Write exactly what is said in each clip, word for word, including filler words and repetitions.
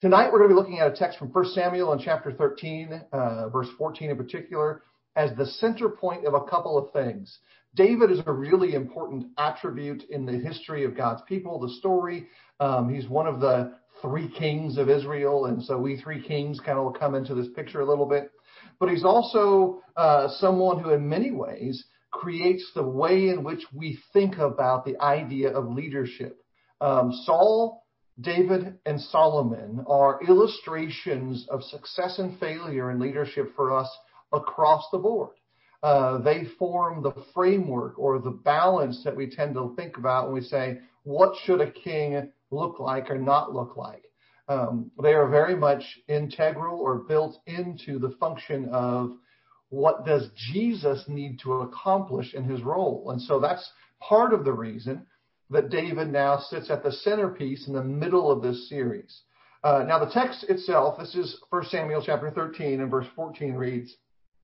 Tonight we're going to be looking at a text from First Samuel in chapter thirteen, uh, verse fourteen in particular, as the center point of a couple of things. David is a really important attribute in the history of God's people, the story. Um, he's one of the three kings of Israel, and so we three kings kind of will come into this picture a little bit. But he's also uh, someone who in many ways creates the way in which we think about the idea of leadership. Um, Saul, David, and Solomon are illustrations of success and failure in leadership for us across the board. Uh, they form the framework or the balance that we tend to think about when we say, what should a king look like or not look like? Um, they are very much integral or built into the function of what does Jesus need to accomplish in his role. And so that's part of the reason that David now sits at the centerpiece in the middle of this series. Uh, now, the text itself, this is First Samuel chapter thirteen and verse fourteen reads,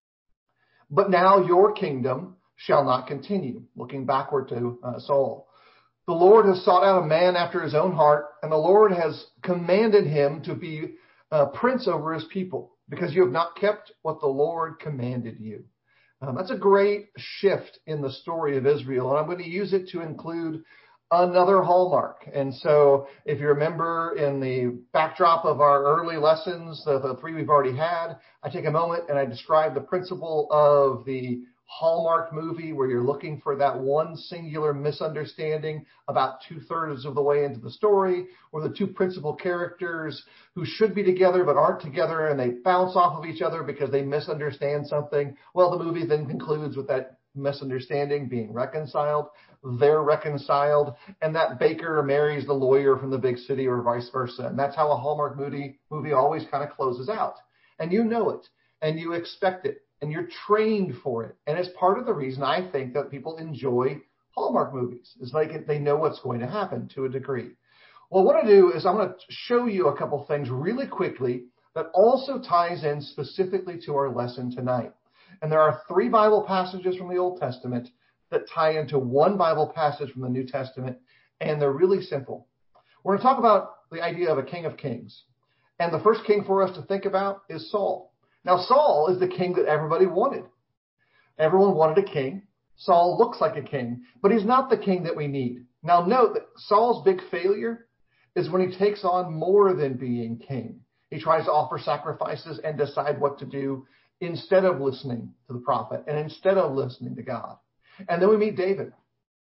"But now your kingdom shall not continue," looking backward to uh, Saul. "The Lord has sought out a man after his own heart, and the Lord has commanded him to be uh, prince over his people, because you have not kept what the Lord commanded you." Um, that's a great shift in the story of Israel, and I'm going to use it to include another hallmark. And so if you remember in the backdrop of our early lessons, the, the three we've already had, I take a moment and I describe the principle of the Hallmark movie where you're looking for that one singular misunderstanding about two-thirds of the way into the story, or the two principal characters who should be together but aren't together, and they bounce off of each other because they misunderstand something. Well, the movie then concludes with that misunderstanding being reconciled. They're reconciled, and that baker marries the lawyer from the big city, or vice versa. And that's how a Hallmark movie movie always kind of closes out. And you know it, and you expect it, and you're trained for it. And it's part of the reason I think that people enjoy Hallmark movies. It's like they know what's going to happen to a degree. Well, what I do is I'm going to show you a couple things really quickly that also ties in specifically to our lesson tonight. And there are three Bible passages from the Old Testament that tie into one Bible passage from the New Testament, and they're really simple. We're going to talk about the idea of a king of kings. And the first king for us to think about is Saul. Now, Saul is the king that everybody wanted. Everyone wanted a king. Saul looks like a king, but he's not the king that we need. Now, note that Saul's big failure is when he takes on more than being king. He tries to offer sacrifices and decide what to do instead of listening to the prophet and instead of listening to God. And then we meet David.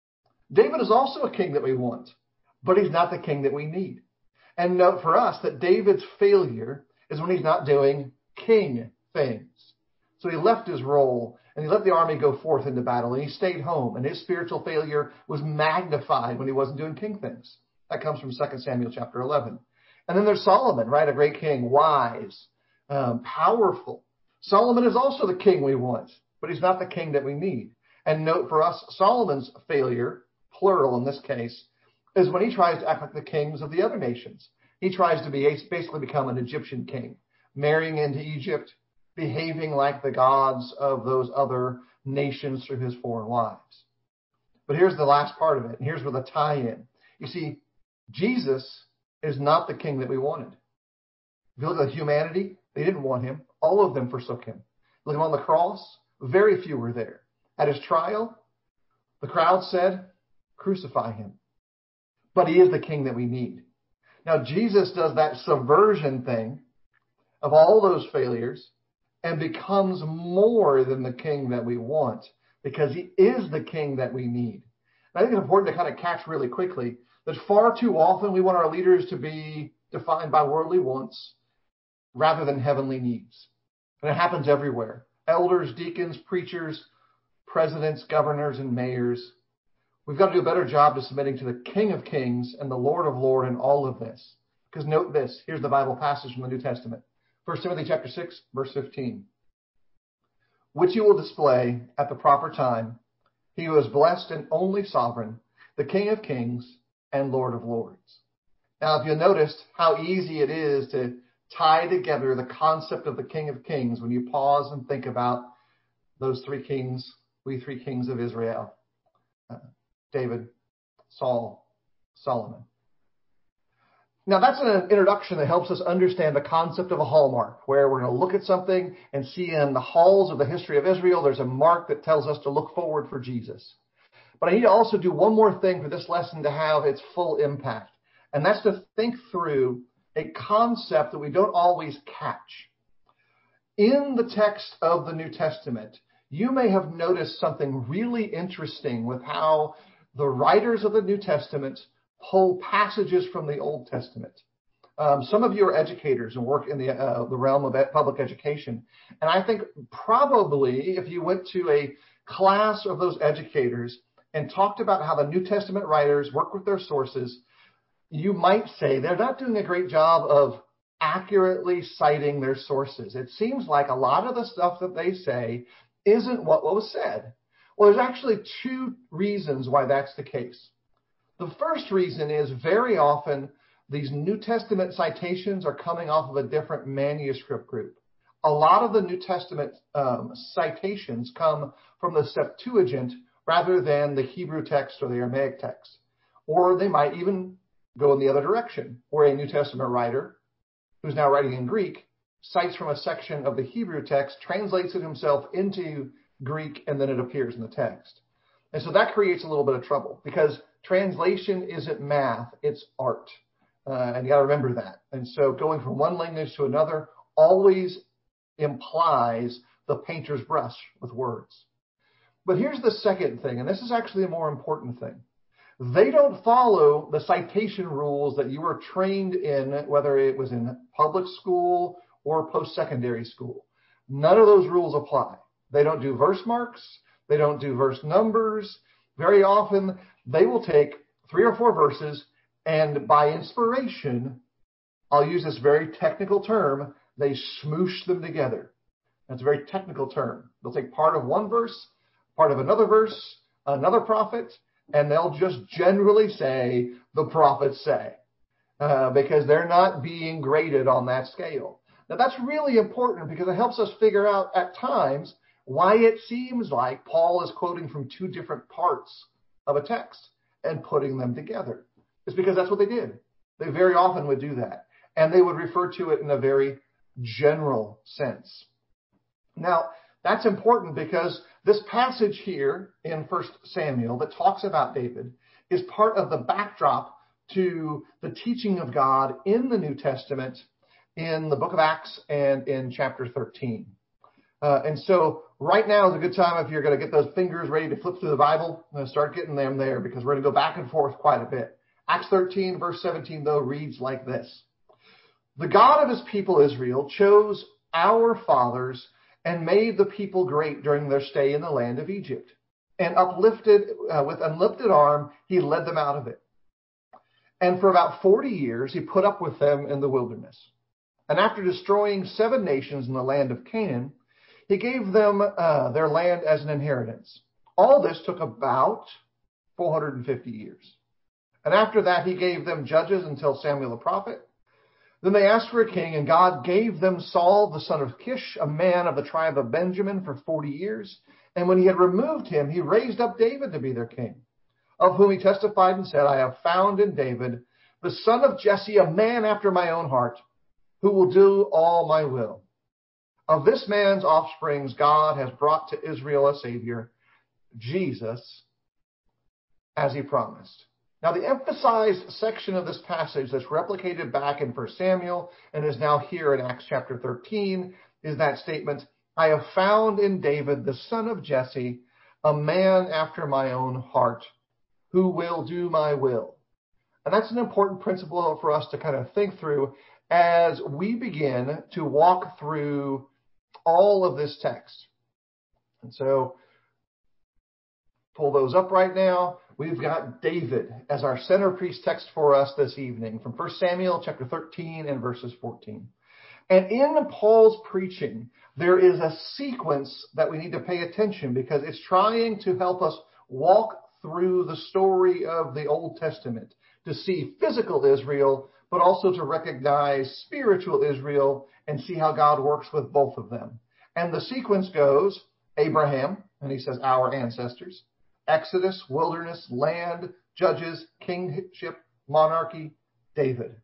David is also a king that we want, but he's not the king that we need. And note for us that David's failure is when he's not doing king things. So he left his role and he let the army go forth into battle, and he stayed home, and his spiritual failure was magnified when he wasn't doing king things. That comes from Second Samuel chapter eleven. And then there's Solomon, right? A great king, wise, um, powerful. Solomon is also the king we want, but he's not the king that we need. And note for us, Solomon's failure, plural in this case, is when he tries to act like the kings of the other nations. He tries to be basically become an Egyptian king, marrying into Egypt, behaving like the gods of those other nations through his foreign wives. But here's the last part of it, and here's where the tie-in. You see, Jesus is not the king that we wanted. If you look at humanity, they didn't want him. All of them forsook him. Look at him on the cross, very few were there. At his trial, the crowd said, "Crucify him." But he is the king that we need. Now, Jesus does that subversion thing of all those failures and becomes more than the king that we want, because he is the king that we need. And I think it's important to kind of catch really quickly that far too often we want our leaders to be defined by worldly wants rather than heavenly needs. And it happens everywhere. Elders, deacons, preachers, presidents, governors, and mayors. We've got to do a better job of submitting to the King of Kings and the Lord of Lords in all of this. Because note this, here's the Bible passage from the New Testament. First Timothy chapter six, verse fifteen. "Which you will display at the proper time, he who is blessed and only sovereign, the King of Kings and Lord of Lords." Now, if you'll notice how easy it is to tie together the concept of the King of Kings when you pause and think about those three kings, we three kings of Israel, uh, David, Saul, Solomon. Now, that's an introduction that helps us understand the concept of a hallmark, where we're going to look at something and see in the halls of the history of Israel, there's a mark that tells us to look forward for Jesus. But I need to also do one more thing for this lesson to have its full impact, and that's to think through a concept that we don't always catch. In the text of the New Testament, you may have noticed something really interesting with how the writers of the New Testament pull passages from the Old Testament. Um, some of you are educators and work in the, uh, the realm of public education. And I think probably if you went to a class of those educators and talked about how the New Testament writers work with their sources, you might say they're not doing a great job of accurately citing their sources. It seems like a lot of the stuff that they say isn't what was said. Well, there's actually two reasons why that's the case. The first reason is very often these New Testament citations are coming off of a different manuscript group. A lot of the New Testament um, citations come from the Septuagint rather than the Hebrew text or the Aramaic text. Or they might even go in the other direction, where a New Testament writer, who's now writing in Greek, cites from a section of the Hebrew text, translates it himself into Greek, and then it appears in the text. And so that creates a little bit of trouble, because translation isn't math, it's art. Uh, and you got to remember that. And so going from one language to another always implies the painter's brush with words. But here's the second thing, and this is actually a more important thing. They don't follow the citation rules that you were trained in, whether it was in public school or post-secondary school. None of those rules apply. They don't do verse marks. They don't do verse numbers. Very often, they will take three or four verses, and by inspiration, I'll use this very technical term, they smoosh them together. That's a very technical term. They'll take part of one verse, part of another verse, another prophet, and they'll just generally say, the prophets say, uh, because they're not being graded on that scale. Now, that's really important because it helps us figure out at times why it seems like Paul is quoting from two different parts of a text and putting them together. It's because that's what they did. They very often would do that, and they would refer to it in a very general sense. Now, that's important because this passage here in First Samuel that talks about David is part of the backdrop to the teaching of God in the New Testament in the book of Acts and in chapter thirteen. Uh, and so right now is a good time if you're going to get those fingers ready to flip through the Bible and start getting them there, because we're going to go back and forth quite a bit. Acts thirteen, verse seventeen, though, reads like this. The God of his people Israel chose our fathers and made the people great during their stay in the land of Egypt. And uplifted, uh, with uplifted arm, he led them out of it. And for about forty years, he put up with them in the wilderness. And after destroying seven nations in the land of Canaan, he gave them uh, their land as an inheritance. All this took about four hundred fifty years. And after that, he gave them judges until Samuel the prophet. Then they asked for a king, and God gave them Saul, the son of Kish, a man of the tribe of Benjamin, for forty years. And when he had removed him, he raised up David to be their king, of whom he testified and said, I have found in David, the son of Jesse, a man after my own heart, who will do all my will. Of this man's offsprings, God has brought to Israel a Savior, Jesus, as he promised. Now, the emphasized section of this passage that's replicated back in First Samuel and is now here in Acts chapter thirteen is that statement, I have found in David, the son of Jesse, a man after my own heart, who will do my will. And that's an important principle for us to kind of think through as we begin to walk through all of this text. And so, pull those up right now. We've got David as our centerpiece text for us this evening from First Samuel chapter thirteen and verses fourteen. And in Paul's preaching, there is a sequence that we need to pay attention because it's trying to help us walk through the story of the Old Testament to see physical Israel, but also to recognize spiritual Israel and see how God works with both of them. And the sequence goes Abraham, and he says our ancestors, Exodus, wilderness, land, judges, kingship, monarchy, David.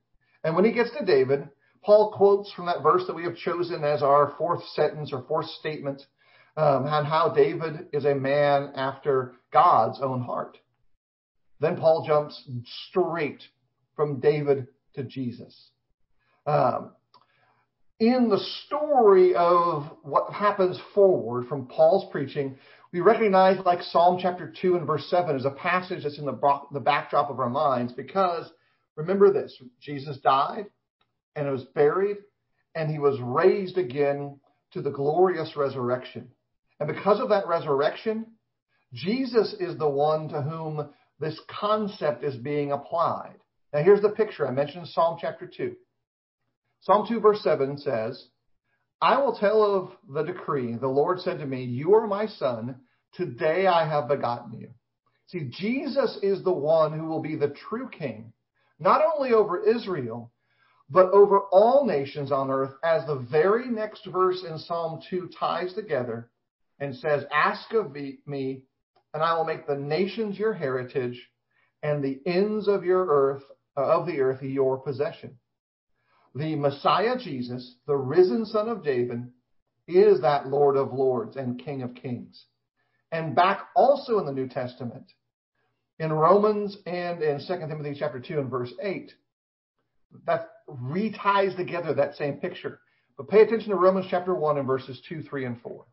And when he gets to David, Paul quotes from that verse that we have chosen as our fourth sentence or fourth statement um, on how David is a man after God's own heart. Then Paul jumps straight from David to Jesus. Um, in the story of what happens forward from Paul's preaching, we recognize like Psalm chapter two and verse seven is a passage that's in the, the backdrop of our minds because remember this, Jesus died and was buried and he was raised again to the glorious resurrection. And because of that resurrection, Jesus is the one to whom this concept is being applied. Now here's the picture. I mentioned Psalm chapter two. Psalm two verse seven says, I will tell of the decree. The Lord said to me, you are my son. Today I have begotten you. See, Jesus is the one who will be the true king, not only over Israel, but over all nations on earth, as the very next verse in Psalm two ties together and says, ask of me, and I will make the nations your heritage and the ends of your earth, uh, of the earth, your possession. The Messiah Jesus, the risen Son of David, is that Lord of Lords and King of Kings. And back also in the New Testament, in Romans and in Second Timothy chapter two and verse eight, that reties together that same picture. But pay attention to Romans chapter one and verses two, three, and four.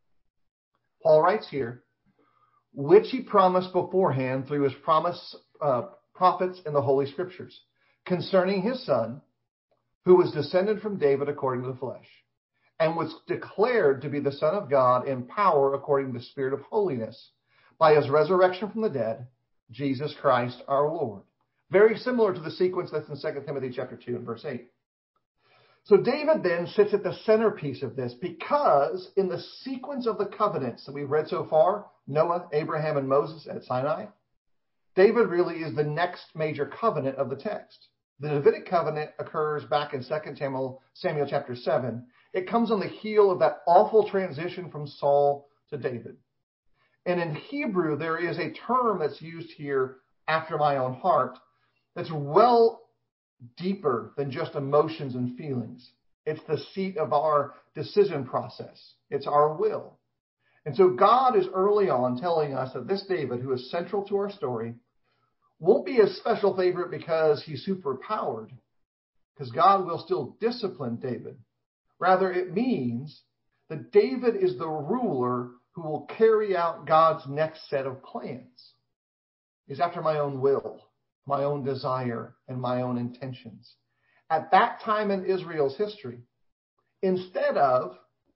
Paul writes here, which he promised beforehand through his promise, uh, prophets in the Holy Scriptures, concerning his Son, who was descended from David according to the flesh, and was declared to be the Son of God in power according to the Spirit of holiness, by his resurrection from the dead, Jesus Christ our Lord. Very similar to the sequence that's in Second Timothy chapter two and verse eight. So David then sits at the centerpiece of this because in the sequence of the covenants that we've read so far, Noah, Abraham, and Moses at Sinai, David really is the next major covenant of the text. The Davidic covenant occurs back in Second Samuel, Samuel chapter seven. It comes on the heel of that awful transition from Saul to David. And in Hebrew, there is a term that's used here, after my own heart, that's well deeper than just emotions and feelings. It's the seat of our decision process. It's our will. And so God is early on telling us that this David, who is central to our story, won't be a special favorite because he's superpowered, because God will still discipline David. Rather, it means that David is the ruler who will carry out God's next set of plans. He's after my own will, my own desire, and my own intentions. At that time in Israel's history, instead of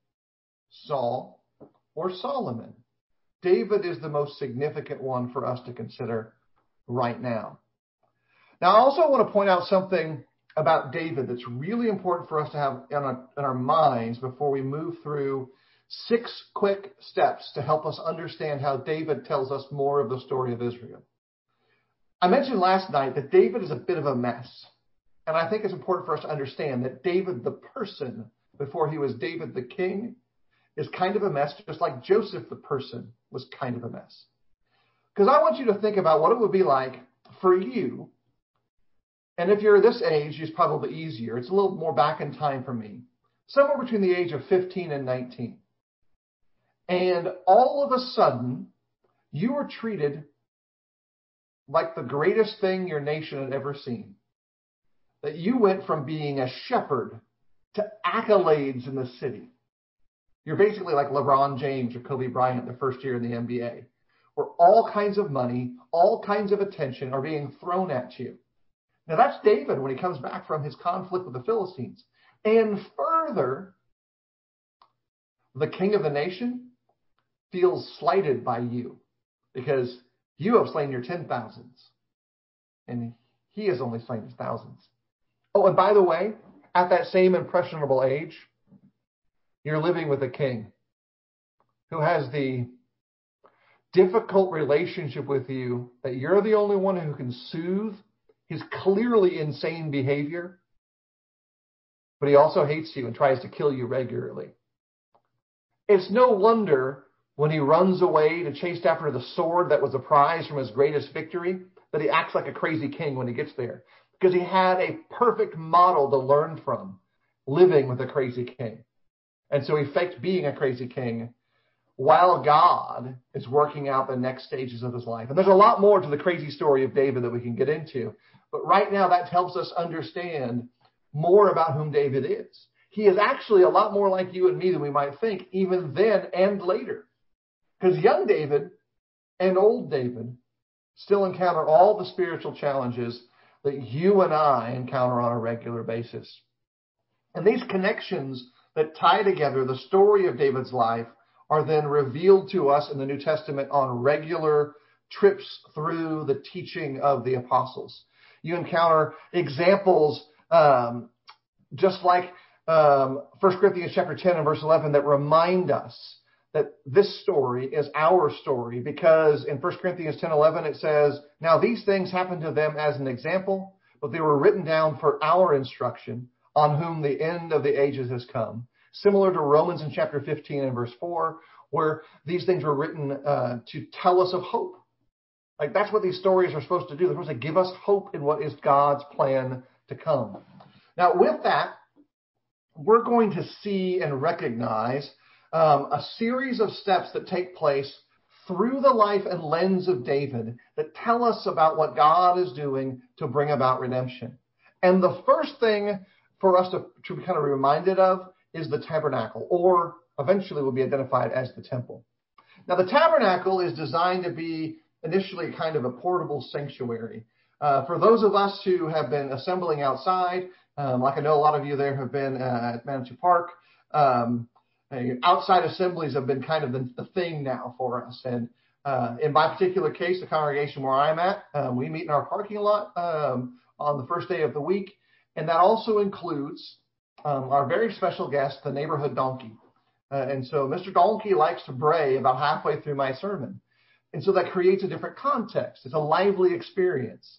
Saul or Solomon, David is the most significant one for us to consider right now. Now, I also want to point out something about David that's really important for us to have in our, in our minds before we move through six quick steps to help us understand how David tells us more of the story of Israel. I mentioned last night that David is a bit of a mess. And I think it's important for us to understand that David, the person, before he was David the king, is kind of a mess, just like Joseph, the person, was kind of a mess. Because I want you to think about what it would be like for you. And if you're this age, it's probably easier. It's a little more back in time for me. Somewhere between the age of fifteen and nineteen. And all of a sudden, you were treated like the greatest thing your nation had ever seen. That you went from being a shepherd to accolades in the city. You're basically like LeBron James or Kobe Bryant the first year in the N B A, where all kinds of money, all kinds of attention are being thrown at you. Now that's David when he comes back from his conflict with the Philistines. And further, the king of the nation feels slighted by you because you have slain your ten thousands and he has only slain his thousands. Oh, and by the way, at that same impressionable age, you're living with a king who has the difficult relationship with you that you're the only one who can soothe his clearly insane behavior, but he also hates you and tries to kill you regularly. It's no wonder when he runs away to chase after the sword that was a prize from his greatest victory, that he acts like a crazy king when he gets there. because he had a perfect model to learn from living with a crazy king. And so he faked being a crazy king while God is working out the next stages of his life. And there's a lot more to the crazy story of David that we can get into. But right now, that helps us understand more about whom David is. He is actually a lot more like you and me than we might think, even then and later. Because young David and old David still encounter all the spiritual challenges that you and I encounter on a regular basis. And these connections that tie together the story of David's life are then revealed to us in the New Testament on regular trips through the teaching of the apostles. You encounter examples um, just like um, First Corinthians chapter ten and verse eleven that remind us that this story is our story, because in First Corinthians ten eleven it says, "Now these things happened to them as an example, but they were written down for our instruction, on whom the end of the ages has come." Similar to Romans in chapter fifteen and verse four, where these things were written uh, to tell us of hope. Like, that's what these stories are supposed to do. They're supposed to give us hope in what is God's plan to come. Now, with that, we're going to see and recognize um, a series of steps that take place through the life and lens of David that tell us about what God is doing to bring about redemption. And the first thing for us to, to be kind of reminded of is the tabernacle, or eventually will be identified as the temple. Now, the tabernacle is designed to be initially kind of a portable sanctuary. Uh, for those of us who have been assembling outside, um, like I know a lot of you there have been uh, at Manitou Park, um, outside assemblies have been kind of the, the thing now for us. And uh, in my particular case, the congregation where I'm at, um, we meet in our parking lot um, on the first day of the week. And that also includes um, our very special guest, the neighborhood donkey. Uh, and so Mister Donkey likes to bray about halfway through my sermon. And so that creates a different context. It's a lively experience.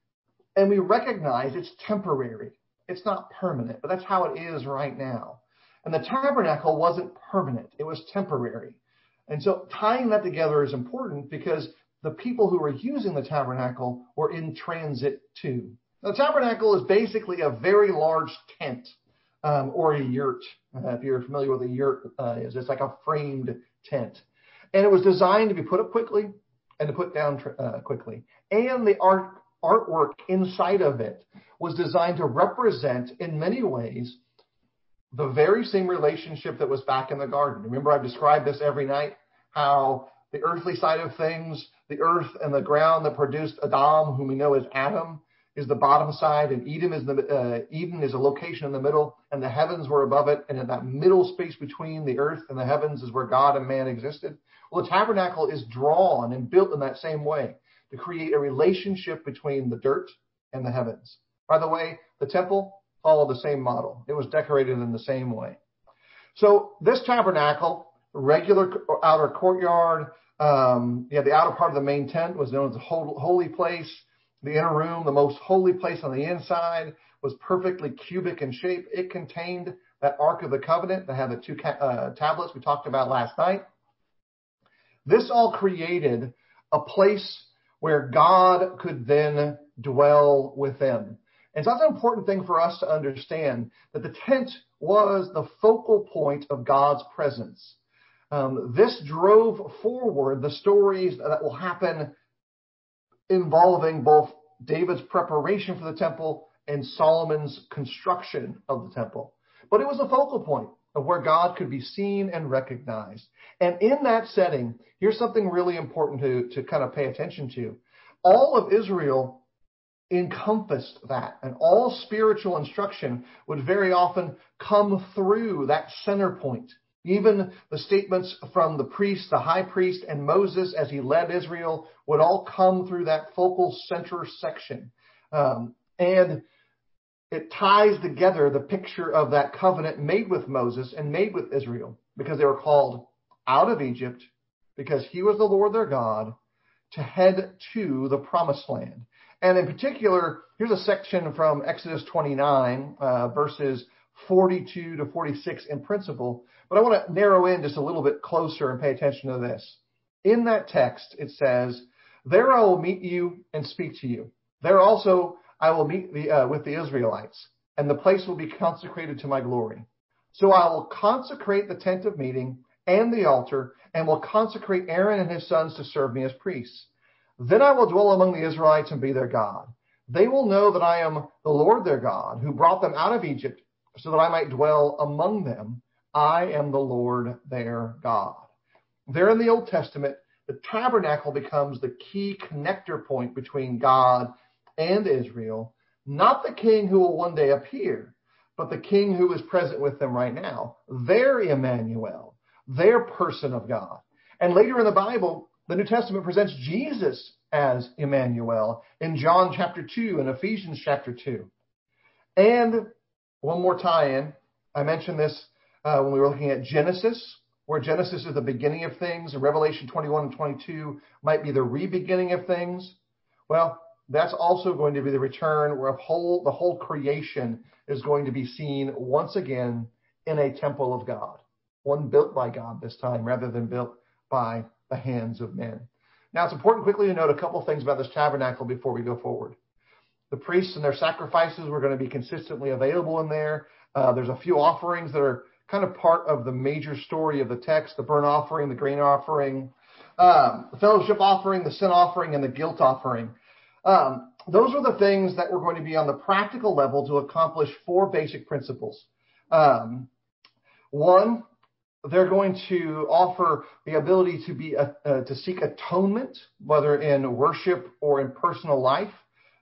And we recognize it's temporary. It's not permanent, but that's how it is right now. And the tabernacle wasn't permanent. It was temporary. And so tying that together is important because the people who were using the tabernacle were in transit too. The tabernacle is basically a very large tent um, or a yurt. Uh, if you're familiar with a yurt uh, is, it's like a framed tent. And it was designed to be put up quickly and to put down uh, quickly. And the art artwork inside of it was designed to represent, in many ways, the very same relationship that was back in the garden. Remember, I've described this every night, how the earthly side of things, the earth and the ground that produced Adam, whom we know as Adam, is the bottom side, and Eden is the uh, Eden is a location in the middle, and the heavens were above it, and in that middle space between the earth and the heavens is where God and man existed. Well, the tabernacle is drawn and built in that same way to create a relationship between the dirt and the heavens. By the way, the temple followed the same model. It was decorated in the same way. So this tabernacle, regular outer courtyard, um, yeah, the outer part of the main tent was known as the holy place. The inner room, the most holy place on the inside, was perfectly cubic in shape. It contained that Ark of the Covenant that had the two uh, tablets we talked about last night. This all created a place where God could then dwell within. And so that's an important thing for us to understand, that the tent was the focal point of God's presence. Um, this drove forward the stories that will happen involving both David's preparation for the temple and Solomon's construction of the temple. But it was a focal point of where God could be seen and recognized. And in that setting, here's something really important to, to kind of pay attention to. All of Israel encompassed that, and all spiritual instruction would very often come through that center point. Even the statements from the priest, the high priest, and Moses as he led Israel would all come through that focal center section. Um, and it ties together the picture of that covenant made with Moses and made with Israel, because they were called out of Egypt, because he was the Lord their God, to head to the promised land. And in particular, here's a section from Exodus twenty-nine, uh, verses forty-two to forty-six in principle. But I want to narrow in just a little bit closer and pay attention to this. In that text, it says, "There I will meet you and speak to you. There also I will meet the, uh, with the Israelites, and the place will be consecrated to my glory. So I will consecrate the tent of meeting and the altar, and will consecrate Aaron and his sons to serve me as priests. Then I will dwell among the Israelites and be their God. They will know that I am the Lord their God, who brought them out of Egypt, so that I might dwell among them. I am the Lord their God. There in the Old Testament, the tabernacle becomes the key connector point between God and Israel, not the king who will one day appear, but the king who is present with them right now. Their Emmanuel, their person of God. And later in the Bible, the New Testament presents Jesus as Emmanuel in John chapter two and Ephesians chapter two. And one more tie-in. I mentioned this uh, when we were looking at Genesis, where Genesis is the beginning of things, and Revelation twenty-one and twenty-two might be the re-beginning of things. Well, that's also going to be the return where whole, the whole creation is going to be seen once again in a temple of God, one built by God this time rather than built by the hands of men. Now, it's important quickly to note a couple things about this tabernacle before we go forward. The priests and their sacrifices were going to be consistently available in there. Uh, there's a few offerings that are kind of part of the major story of the text, the burnt offering, the grain offering, um, the fellowship offering, the sin offering, and the guilt offering. Um, those are the things that were going to be on the practical level to accomplish four basic principles. Um, one, they're going to offer the ability to be uh, uh, to seek atonement, whether in worship or in personal life.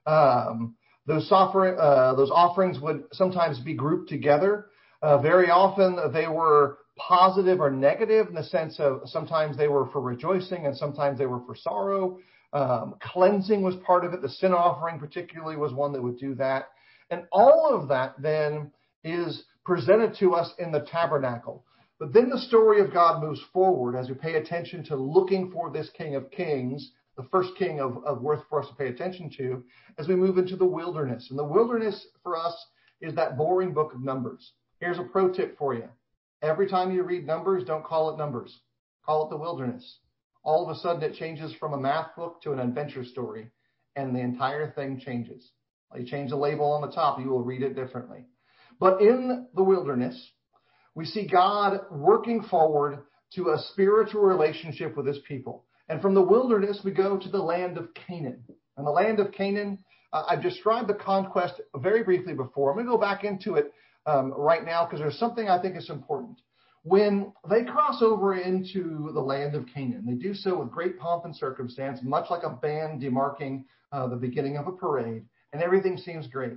Um, those, offer, uh, those offerings would sometimes be grouped together. Uh, very often they were positive or negative in the sense of sometimes they were for rejoicing and sometimes they were for sorrow. Um, cleansing was part of it. The sin offering particularly was one that would do that. And all of that then is presented to us in the tabernacle. But then the story of God moves forward as we pay attention to looking for this King of Kings, the first king of, of worth for us to pay attention to, as we move into the wilderness. And the wilderness for us is that boring book of Numbers. Here's a pro tip for you. Every time you read Numbers, don't call it Numbers. Call it the wilderness. All of a sudden it changes from a math book to an adventure story, and the entire thing changes. You change the label on the top, you will read it differently. But in the wilderness, we see God working forward to a spiritual relationship with his people. And from the wilderness, we go to the land of Canaan. And the land of Canaan, uh, I've described the conquest very briefly before. I'm going to go back into it um, right now because there's something I think is important. When they cross over into the land of Canaan, they do so with great pomp and circumstance, much like a band demarking uh, the beginning of a parade, and everything seems great.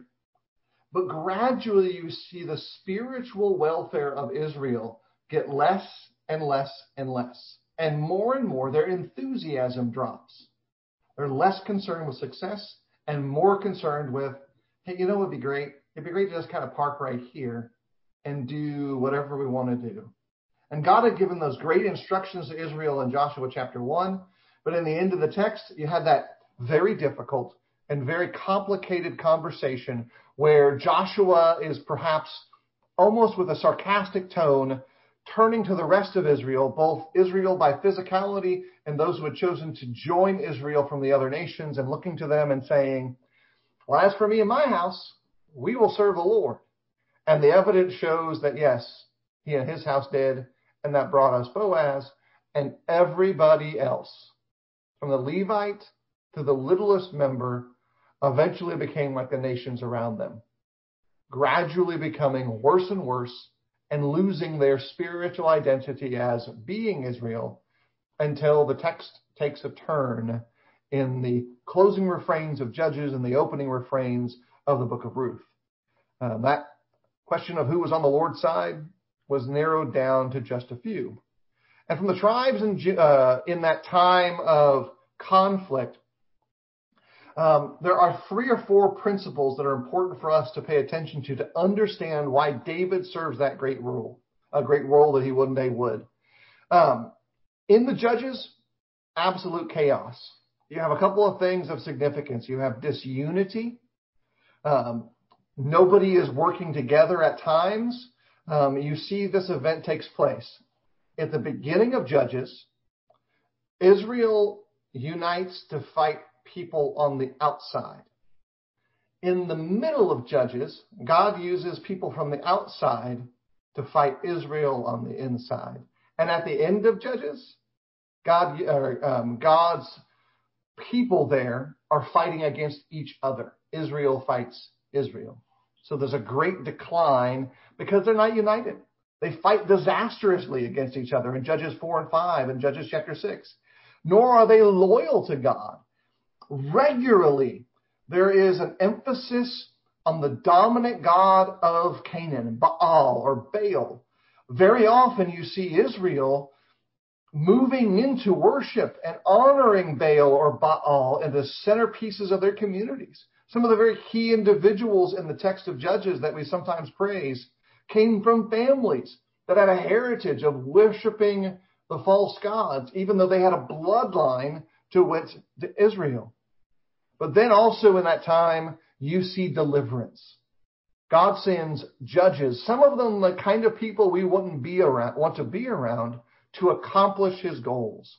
But gradually you see the spiritual welfare of Israel get less and less and less. And more and more their enthusiasm drops. They're less concerned with success and more concerned with, hey, you know what would be great? It'd be great to just kind of park right here and do whatever we want to do. And God had given those great instructions to Israel in Joshua chapter one. But in the end of the text, you had that very difficult and very complicated conversation where Joshua is perhaps almost with a sarcastic tone turning to the rest of Israel, both Israel by physicality and those who had chosen to join Israel from the other nations, and looking to them and saying, well, as for me and my house, we will serve the Lord. And the evidence shows that, yes, he and his house did, and that brought us Boaz and everybody else, from the Levite to the littlest member, eventually became like the nations around them, gradually becoming worse and worse and losing their spiritual identity as being Israel until the text takes a turn in the closing refrains of Judges and the opening refrains of the book of Ruth. Uh, that question of who was on the Lord's side was narrowed down to just a few. And from the tribes in, uh, in that time of conflict, Um, there are three or four principles that are important for us to pay attention to to understand why David serves that great role, a great role that he one day would. Um, in the Judges, absolute chaos. You have a couple of things of significance. You have disunity. Um, nobody is working together at times. Um, you see this event takes place. At the beginning of Judges, Israel unites to fight people on the outside. In the middle of Judges, God uses people from the outside to fight Israel on the inside. And at the end of Judges, God, uh, um, God's people there are fighting against each other. Israel fights Israel. So there's a great decline because they're not united. They fight disastrously against each other in Judges four and five and Judges chapter six. Nor are they loyal to God. Regularly, there is an emphasis on the dominant god of Canaan, Baal or Baal. Very often you see Israel moving into worship and honoring Baal or Baal in the centerpieces of their communities. Some of the very key individuals in the text of Judges that we sometimes praise came from families that had a heritage of worshiping the false gods, even though they had a bloodline to went to Israel. But then also in that time, you see deliverance. God sends judges, some of them the kind of people we wouldn't be around, want to be around, to accomplish his goals.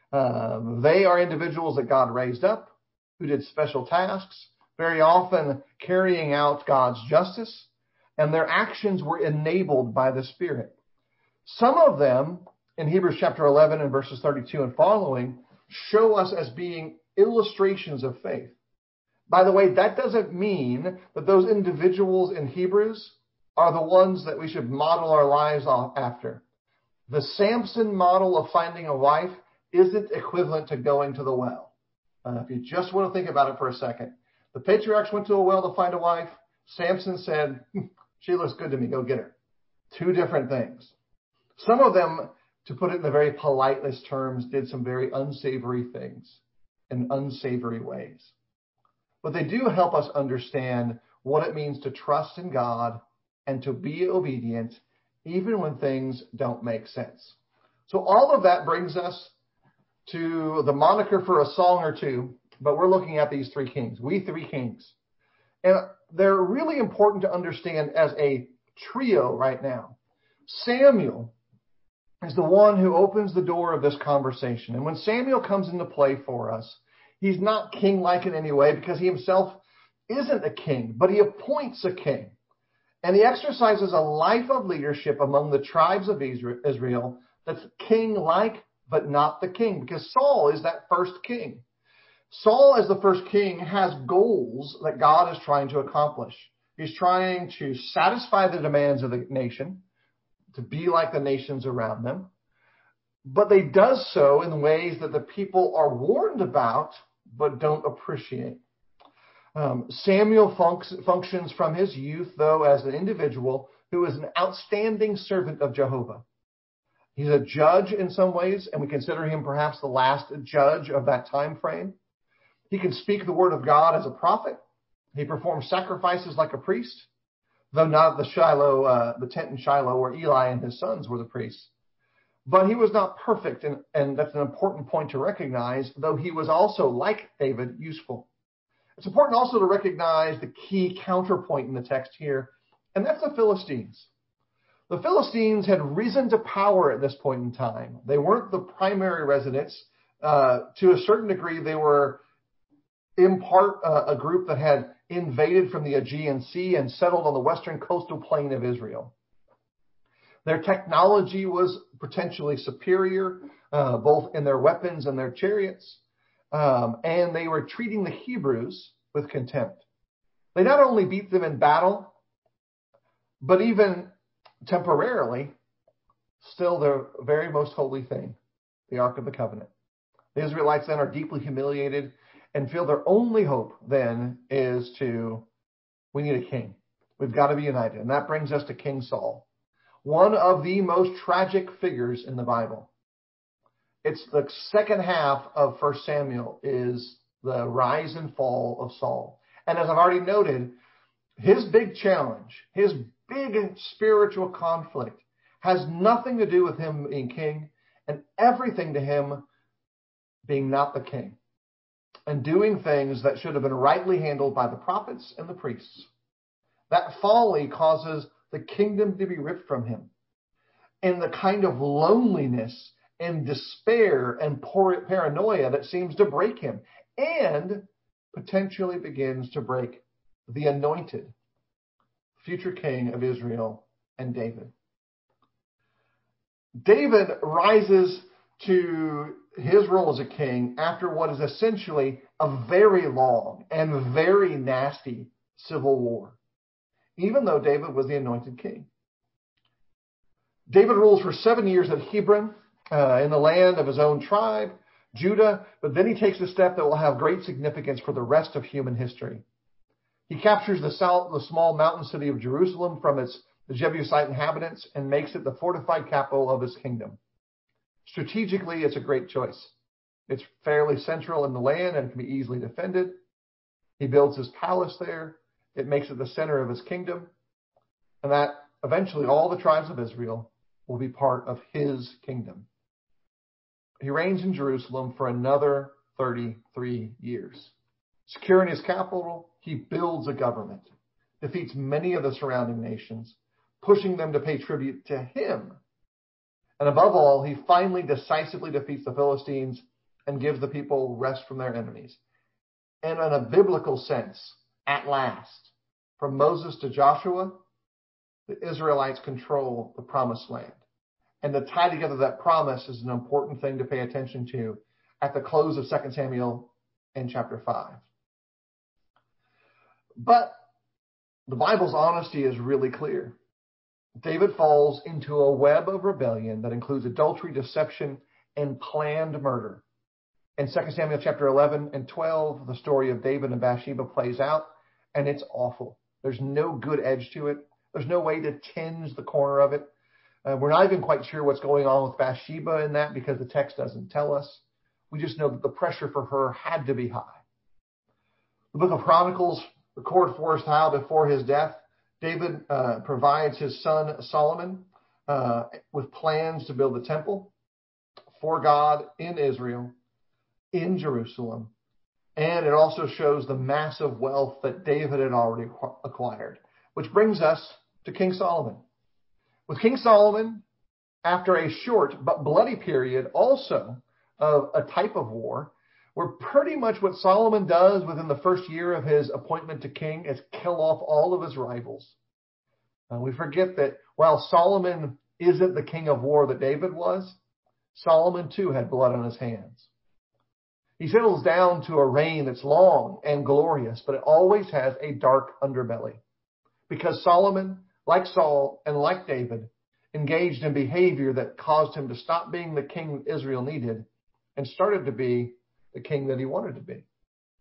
Um, they are individuals that God raised up, who did special tasks, very often carrying out God's justice, and their actions were enabled by the Spirit. Some of them, in Hebrews chapter eleven and verses thirty-two and following, show us as being illustrations of faith. By the way, that doesn't mean that those individuals in Hebrews are the ones that we should model our lives off after. The Samson model of finding a wife isn't equivalent to going to the well. Uh, if you just want to think about it for a second. The patriarchs went to a well to find a wife. Samson said, she looks good to me, go get her. Two different things. Some of them, to put it in the very politest terms, did some very unsavory things in unsavory ways. But they do help us understand what it means to trust in God and to be obedient even when things don't make sense. So all of that brings us to the moniker for a song or two, but we're looking at these three kings, we three kings. And they're really important to understand as a trio right now. Samuel is the one who opens the door of this conversation. And when Samuel comes into play for us, he's not king-like in any way because he himself isn't a king, but he appoints a king. And he exercises a life of leadership among the tribes of Israel that's king-like, but not the king, because Saul is that first king. Saul, as the first king, has goals that God is trying to accomplish. He's trying to satisfy the demands of the nation, to be like the nations around them. But they does so in ways that the people are warned about, but don't appreciate. Um, Samuel func- functions from his youth, though, as an individual who is an outstanding servant of Jehovah. He's a judge in some ways, and we consider him perhaps the last judge of that time frame. He can speak the word of God as a prophet. He performs sacrifices like a priest, though not the Shiloh, uh, the tent in Shiloh where Eli and his sons were the priests. But he was not perfect, and, and that's an important point to recognize, though he was also, like David, useful. It's important also to recognize the key counterpoint in the text here, and that's the Philistines. The Philistines had risen to power at this point in time. They weren't the primary residents. Uh, to a certain degree, they were in part uh, a group that had invaded from the Aegean Sea and settled on the western coastal plain of Israel. Their technology was potentially superior, uh, both in their weapons and their chariots, um, and they were treating the Hebrews with contempt. They not only beat them in battle, but even temporarily, still their very most holy thing, the Ark of the Covenant. The Israelites then are deeply humiliated and feel their only hope then is to, we need a king. We've got to be united. And that brings us to King Saul, one of the most tragic figures in the Bible. It's the second half of First Samuel is the rise and fall of Saul. And as I've already noted, his big challenge, his big spiritual conflict has nothing to do with him being king and everything to him being not the king and doing things that should have been rightly handled by the prophets and the priests. That folly causes the kingdom to be ripped from him. And the kind of loneliness and despair and paranoia that seems to break him and potentially begins to break the anointed future king of Israel and David. David rises to his role as a king after what is essentially a very long and very nasty civil war, even though David was the anointed king. David rules for seven years at Hebron uh, in the land of his own tribe, Judah, but then he takes a step that will have great significance for the rest of human history. He captures the, south, the small mountain city of Jerusalem from its the Jebusite inhabitants and makes it the fortified capital of his kingdom. Strategically, it's a great choice. It's fairly central in the land and can be easily defended. He builds his palace there. It makes it the center of his kingdom. And that eventually all the tribes of Israel will be part of his kingdom. He reigns in Jerusalem for another thirty-three years. Securing his capital, he builds a government, defeats many of the surrounding nations, pushing them to pay tribute to him. And above all, he finally decisively defeats the Philistines and gives the people rest from their enemies. And in a biblical sense, at last, from Moses to Joshua, the Israelites control the promised land. And to tie together that promise is an important thing to pay attention to at the close of Second Samuel in chapter five. But the Bible's honesty is really clear. David falls into a web of rebellion that includes adultery, deception, and planned murder. In Second Samuel chapter eleven and twelve, the story of David and Bathsheba plays out, and it's awful. There's no good edge to it. There's no way to tinge the corner of it. Uh, we're not even quite sure what's going on with Bathsheba in that because the text doesn't tell us. We just know that the pressure for her had to be high. The book of Chronicles records for us how before his death, David uh, provides his son Solomon uh, with plans to build the temple for God in Israel, in Jerusalem. And it also shows the massive wealth that David had already acquired, which brings us to King Solomon. With King Solomon, after a short but bloody period also of a type of war, where pretty much what Solomon does within the first year of his appointment to king is kill off all of his rivals. Uh, we forget that while Solomon isn't the king of war that David was, Solomon too had blood on his hands. He settles down to a reign that's long and glorious, but it always has a dark underbelly. Because Solomon, like Saul and like David, engaged in behavior that caused him to stop being the king that Israel needed and started to be the king that he wanted to be.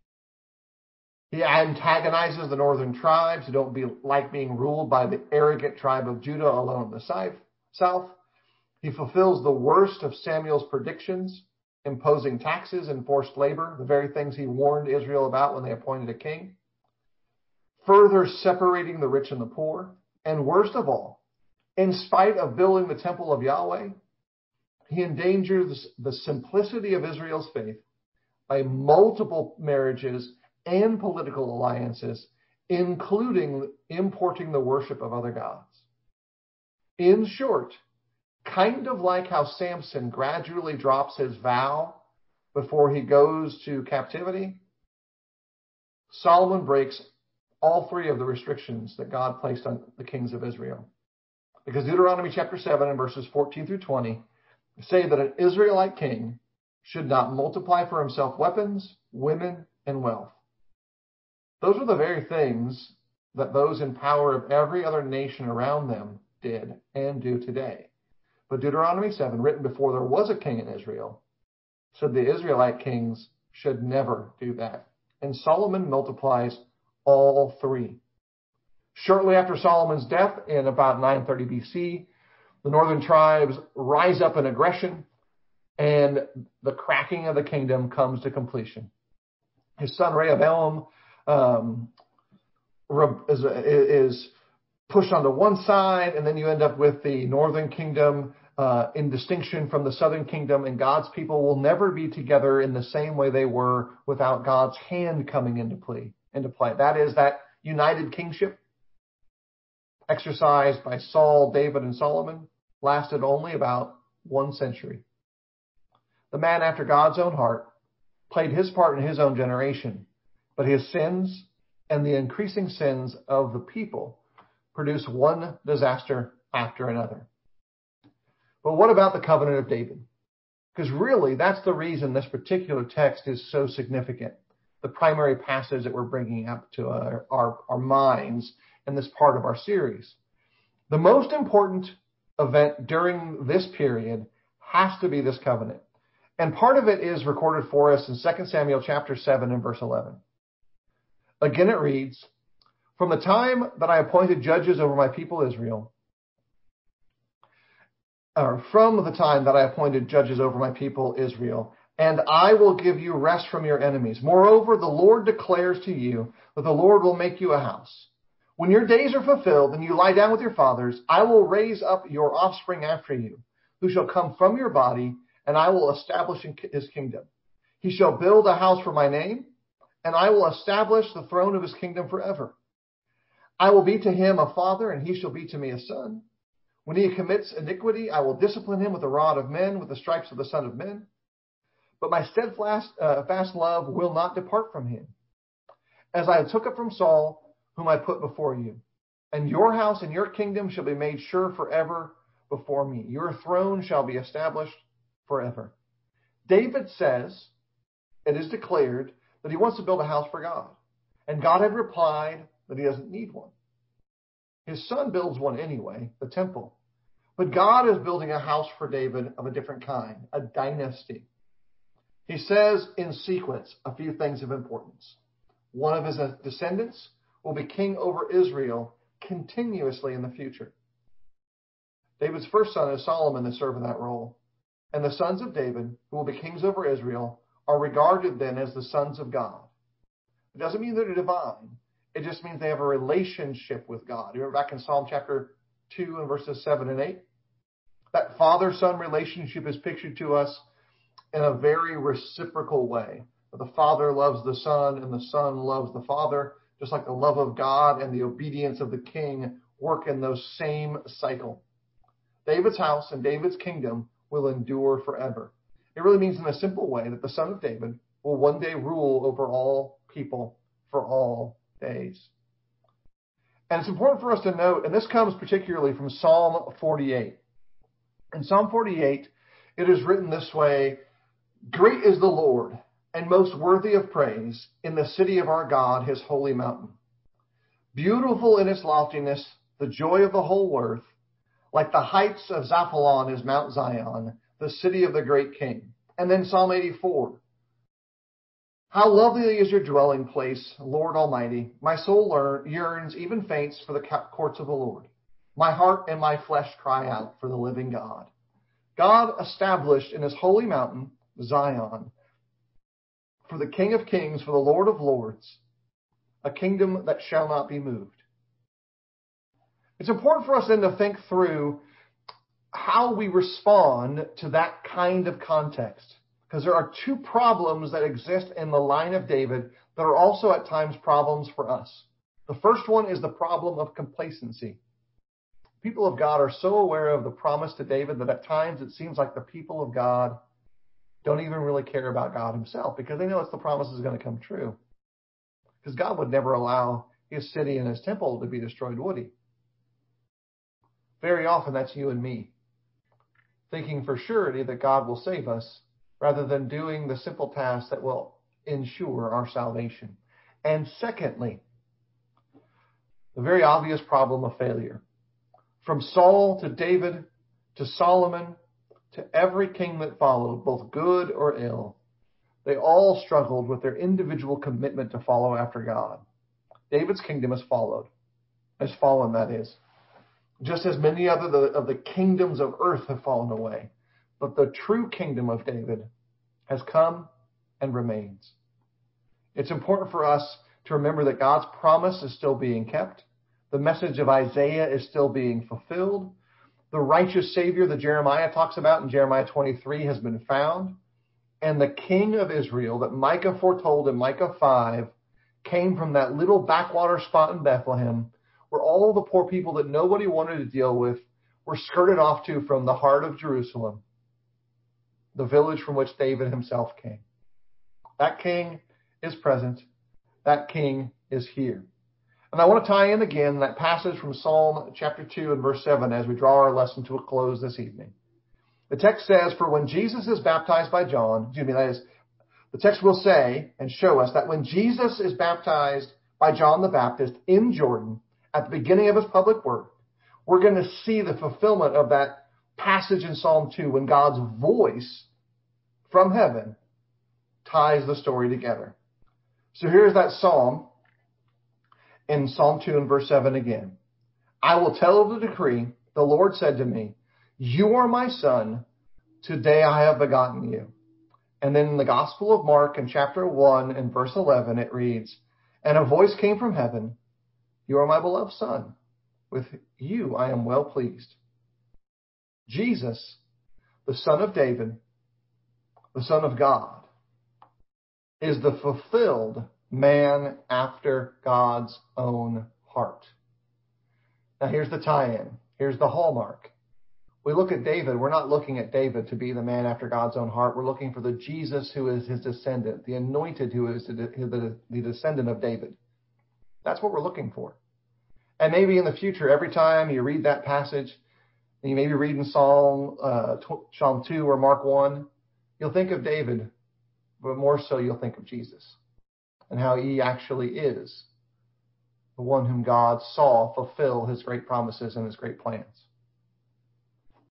He antagonizes the northern tribes who don't be, like being ruled by the arrogant tribe of Judah alone in the south. He fulfills the worst of Samuel's predictions, imposing taxes and forced labor, the very things he warned Israel about when they appointed a king, further separating the rich and the poor. And worst of all, in spite of building the temple of Yahweh, he endangers the simplicity of Israel's faith by multiple marriages and political alliances, including importing the worship of other gods. In short, kind of like how Samson gradually drops his vow before he goes to captivity, Solomon breaks all three of the restrictions that God placed on the kings of Israel. Because Deuteronomy chapter seven and verses fourteen through twenty say that an Israelite king should not multiply for himself weapons, women, and wealth. Those are the very things that those in power of every other nation around them did and do today. But Deuteronomy seven, written before there was a king in Israel, said the Israelite kings should never do that. And Solomon multiplies all three. Shortly after Solomon's death in about nine thirty B C, the northern tribes rise up in aggression, and the cracking of the kingdom comes to completion. His son Rehoboam um, is, is pushed onto one side, and then you end up with the northern kingdom uh, in distinction from the southern kingdom, and God's people will never be together in the same way they were without God's hand coming into play. Into play. That is, that united kingship exercised by Saul, David, and Solomon lasted only about one century. The man after God's own heart played his part in his own generation, but his sins and the increasing sins of the people produce one disaster after another. But what about the covenant of David? Because really, that's the reason this particular text is so significant. The primary passage that we're bringing up to our, our, our minds in this part of our series. The most important event during this period has to be this covenant. And part of it is recorded for us in Second Samuel chapter seven and verse eleven. Again, it reads, "From the time that I appointed judges over my people Israel, or from the time that I appointed judges over my people Israel, and I will give you rest from your enemies. Moreover, the Lord declares to you that the Lord will make you a house. When your days are fulfilled and you lie down with your fathers, I will raise up your offspring after you, who shall come from your body, and I will establish his kingdom. He shall build a house for my name, and I will establish the throne of his kingdom forever. I will be to him a father, and he shall be to me a son. When he commits iniquity, I will discipline him with the rod of men, with the stripes of the Son of Men. But my steadfast uh, fast love will not depart from him, as I took it from Saul, whom I put before you. And your house and your kingdom shall be made sure forever before me. Your throne shall be established forever." David says, it is declared, that he wants to build a house for God. And God had replied that he doesn't need one. His son builds one anyway, the temple. But God is building a house for David of a different kind, a dynasty. He says in sequence a few things of importance. One of his descendants will be king over Israel continuously in the future. David's first son is Solomon to serve in that role. And the sons of David, who will be kings over Israel, are regarded then as the sons of God. It doesn't mean they're divine. It just means they have a relationship with God. You remember back in Psalm chapter two and verses seven and eight? That father-son relationship is pictured to us in a very reciprocal way. The father loves the son and the son loves the father, just like the love of God and the obedience of the king work in those same cycle. David's house and David's kingdom will endure forever. It really means in a simple way that the son of David will one day rule over all people for all days. And it's important for us to note, and this comes particularly from Psalm forty-eight. In Psalm forty-eight, it is written this way, "Great is the Lord, and most worthy of praise, in the city of our God, his holy mountain. Beautiful in its loftiness, the joy of the whole earth. Like the heights of Zaphon is Mount Zion, the city of the great king." And then Psalm eighty-four. "How lovely is your dwelling place, Lord Almighty. My soul yearns, even faints, for the courts of the Lord. My heart and my flesh cry out for the living God." God established in his holy mountain, Zion, for the King of Kings, for the Lord of Lords, a kingdom that shall not be moved. It's important for us then to think through how we respond to that kind of context, because there are two problems that exist in the line of David that are also at times problems for us. The first one is the problem of complacency. People of God are so aware of the promise to David that at times it seems like the people of God don't even really care about God himself, because they know it's the promise is going to come true. Because God would never allow his city and his temple to be destroyed, would he? Very often that's you and me, thinking for surety that God will save us rather than doing the simple tasks that will ensure our salvation. And secondly, the very obvious problem of failure. From Saul to David to Solomon to every king that followed, both good or ill, they all struggled with their individual commitment to follow after God. David's kingdom has followed, has fallen, that is. Just as many other of the kingdoms of earth have fallen away. But the true kingdom of David has come and remains. It's important for us to remember that God's promise is still being kept. The message of Isaiah is still being fulfilled. The righteous Savior that Jeremiah talks about in Jeremiah twenty-three has been found. And the King of Israel that Micah foretold in Micah five came from that little backwater spot in Bethlehem where all the poor people that nobody wanted to deal with were skirted off to from the heart of Jerusalem, the village from which David himself came. That king is present. That King is here. And I want to tie in again that passage from Psalm chapter two and verse seven as we draw our lesson to a close this evening. The text says, for when Jesus is baptized by John, excuse me, that is, the text will say and show us that when Jesus is baptized by John the Baptist in Jordan at the beginning of his public work, we're going to see the fulfillment of that passage in Psalm two when God's voice from heaven ties the story together. So here's that psalm in Psalm two and verse seven again. I will tell of the decree. The Lord said to me, you are my son. Today I have begotten you. And then in the Gospel of Mark in chapter one and verse eleven, it reads, and a voice came from heaven. You are my beloved son. With you I am well pleased. Jesus, the son of David, the son of God, is the fulfilled man after God's own heart. Now here's the tie-in. Here's the hallmark. We look at David. We're not looking at David to be the man after God's own heart. We're looking for the Jesus who is his descendant, the anointed who is the, the descendant of David. That's what we're looking for. And maybe in the future, every time you read that passage, and you may be reading Psalm, uh, Psalm two or Mark one, you'll think of David, but more so you'll think of Jesus and how he actually is the one whom God saw fulfill his great promises and his great plans.